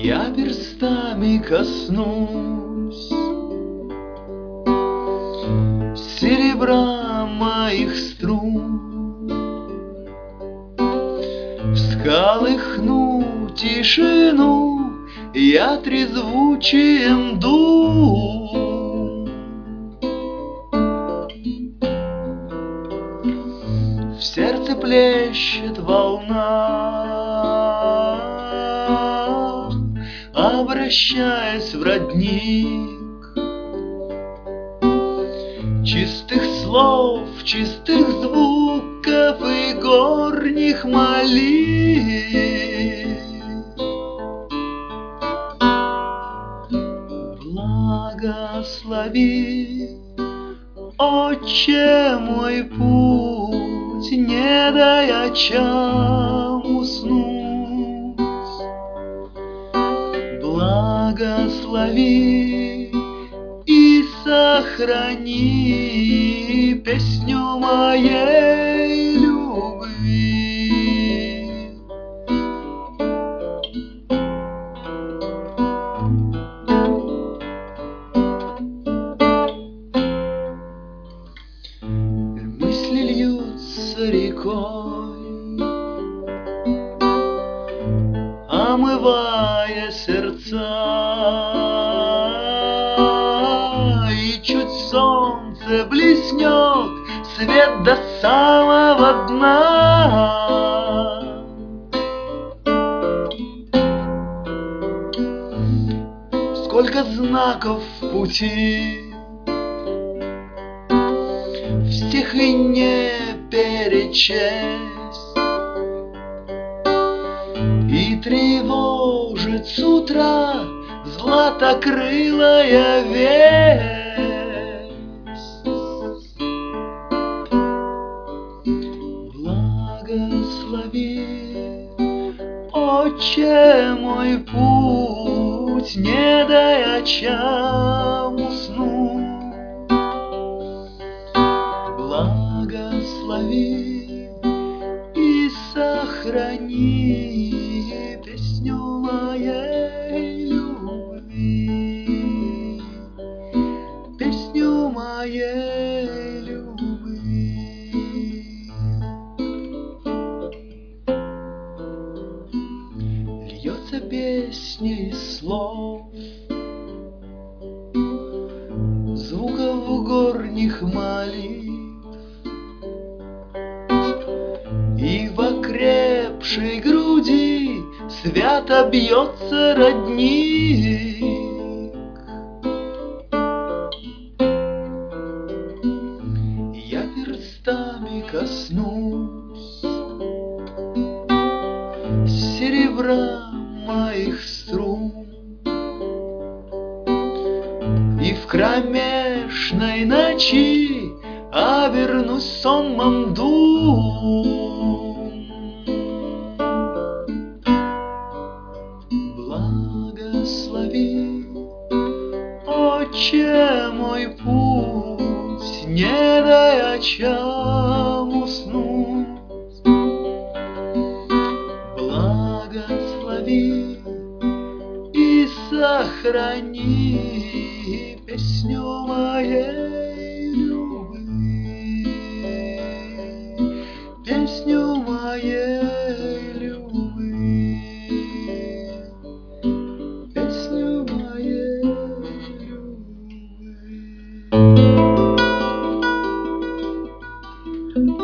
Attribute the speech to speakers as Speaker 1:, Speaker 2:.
Speaker 1: Я перстами коснусь серебра моих струн, всколыхну тишину я трезвучием дум. В сердце плещет волна, обращаясь в родник чистых слов, чистых звуков и горних молитв. Благослови, Отче, мой путь, не дай очам уснуть. Благослови и сохрани песню моей любви. Мысли льются рекой, омывая сердца, и чуть солнце блеснет, свет до самого дна. Сколько знаков в пути, всех и не перечесть, и тревожит с утра златокрылая весть. Благослови, Отче, мой путь, не дай очам уснуть. Благослови и сохрани песню моей любви, песню моей любви. Льется песня из слов, звуков горних молитв, и в окрепшей груди свято бьется родник. Я перстами коснусь серебра моих струн, и в кромешной ночи обернусь сонмом дум. Благослови, Отче, мой путь, не дай очам уснуть. Благослови и сохрани песню моей любви, песню моей любви, песню моей любви.